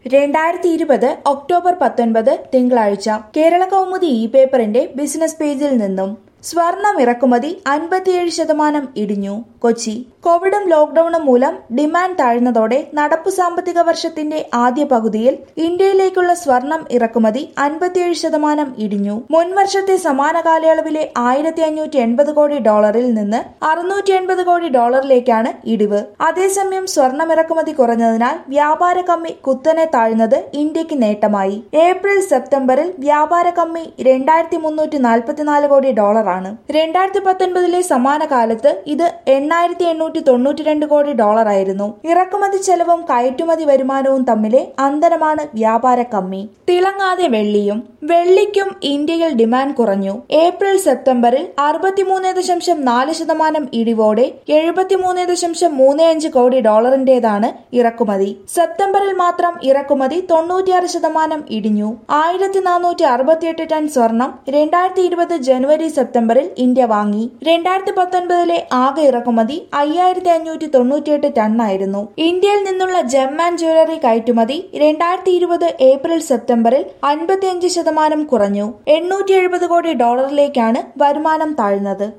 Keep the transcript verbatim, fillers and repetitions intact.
രണ്ടായിരത്തി ഇരുപത് ഒക്ടോബർ പത്തൊൻപത് തിങ്കളാഴ്ച കേരള കൗമുദി ഇ പേപ്പറിന്റെ ബിസിനസ് പേജിൽ നിന്നും സ്വർണം ഇറക്കുമതി അൻപത്തിയേഴ് ശതമാനം ഇടിഞ്ഞു. കൊച്ചി. കോവിഡും ലോക്ഡൌണും മൂലം ഡിമാൻഡ് താഴ്ന്നതോടെ നടപ്പു സാമ്പത്തിക വർഷത്തിന്റെ ആദ്യ പകുതിയിൽ ഇന്ത്യയിലേക്കുള്ള സ്വർണം ഇറക്കുമതി അൻപത്തിയേഴ് ശതമാനം ഇടിഞ്ഞു. മുൻവർഷത്തെ സമാന കാലയളവിലെ ആയിരത്തി അഞ്ഞൂറ്റി എൺപത് കോടി ഡോളറിൽ നിന്ന് അറുന്നൂറ്റി എൺപത് കോടി ഡോളറിലേക്കാണ് ഇടിവ്. അതേസമയം സ്വർണം ഇറക്കുമതി കുറഞ്ഞതിനാൽ വ്യാപാര കമ്മി കുത്തനെ താഴ്ന്നത് ഇന്ത്യക്ക് നേട്ടമായി. ഏപ്രിൽ സെപ്റ്റംബറിൽ വ്യാപാര കമ്മി രണ്ടായിരത്തി മുന്നൂറ്റി നാൽപ്പത്തിനാല് കോടി ഡോളർ രണ്ടായിരത്തി പത്തൊൻപതിലെ സമാന കാലത്ത് ഇത് എണ്ണായിരത്തി എണ്ണൂറ്റി തൊണ്ണൂറ്റി രണ്ട് കോടി ഡോളർ ആയിരുന്നു. ഇറക്കുമതി ചെലവും കയറ്റുമതി വരുമാനവും തമ്മിലെ അന്തരമാണ് വ്യാപാര കമ്മി. തിളങ്ങാതെ വെള്ളിയും. വെള്ളിക്കും ഇന്ത്യയിൽ ഡിമാൻഡ് കുറഞ്ഞു. ഏപ്രിൽ സെപ്റ്റംബറിൽ അറുപത്തിമൂന്ന് ദശാംശം നാല് ശതമാനം ഇടിവോടെ എഴുപത്തിമൂന്ന് ദശാംശം മൂന്ന് അഞ്ച് കോടി ഡോളറിന്റേതാണ് ഇറക്കുമതി. സെപ്റ്റംബറിൽ മാത്രം ഇറക്കുമതി തൊണ്ണൂറ്റിയാറ് ശതമാനം ഇടിഞ്ഞു. ആയിരത്തി നാനൂറ്റി അറുപത്തിയെട്ട് ടൺ സ്വർണം രണ്ടായിരത്തി ഇരുപത് ജനുവരി സെപ്റ്റംബറിൽ ഇന്ത്യ വാങ്ങി. രണ്ടായിരത്തി പത്തൊൻപതിലെ ആകെ ഇറക്കുമതി അയ്യായിരത്തി അഞ്ഞൂറ്റി തൊണ്ണൂറ്റിയെട്ട് ടണ്ണായിരുന്നു. ഇന്ത്യയിൽ നിന്നുള്ള ജെം ആൻഡ് ജ്വല്ലറി കയറ്റുമതി രണ്ടായിരത്തി ഇരുപത് ഏപ്രിൽ സെപ്റ്റംബറിൽ അൻപത്തിയഞ്ച് ശതമാനം കുറഞ്ഞു. എണ്ണൂറ്റി എഴുപത് കോടി ഡോളറിലേക്കാണ് വരുമാനം താഴ്ന്നത്.